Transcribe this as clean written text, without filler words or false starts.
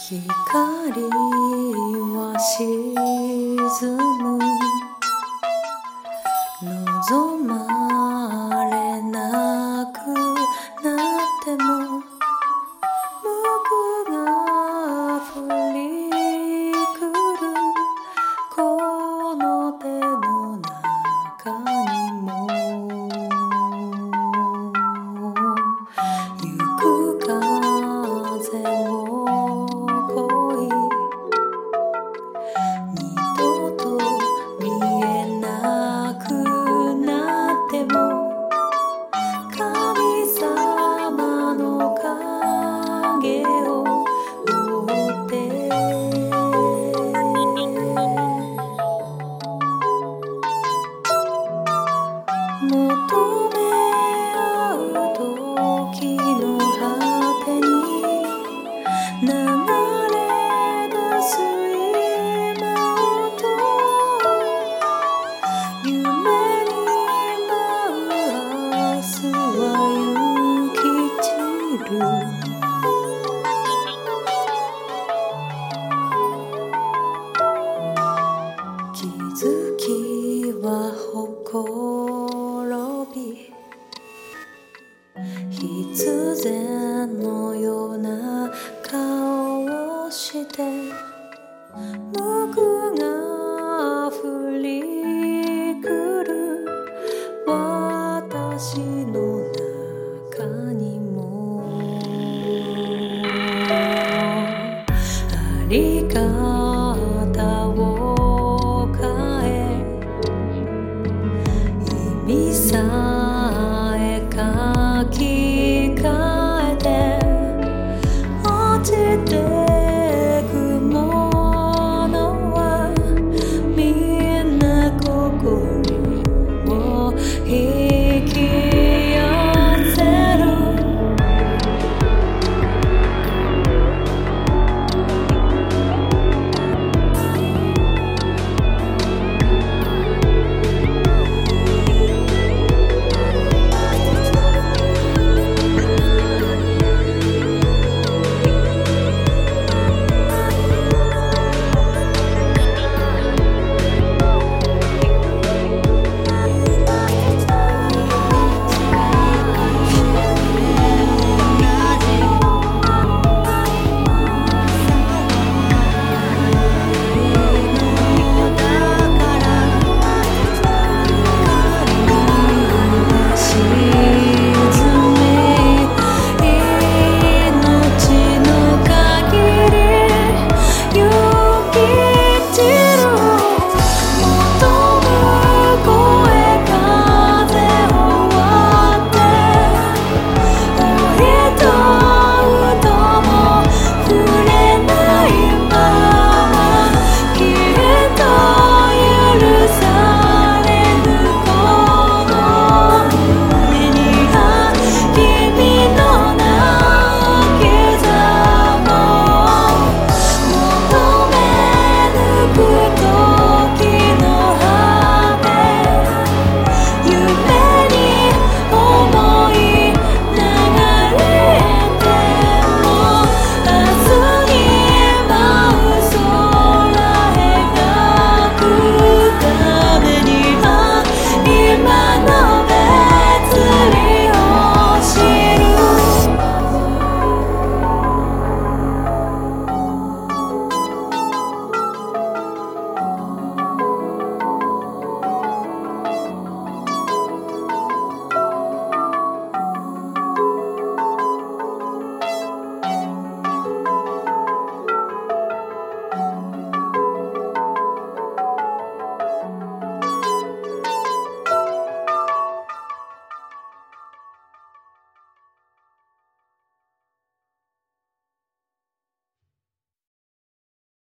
光は沈む望まれなくなっても僕が振り来るこの手の中にも行く風を恋二度と見えなくなっても神様の影を追って求め合う時の果てに流れ出す今と夢に舞う明日は行き散る気づきはほころび必然のような顔をして僕が振り来る私の中にもあり方を変え意味さえ書き換えて落ちて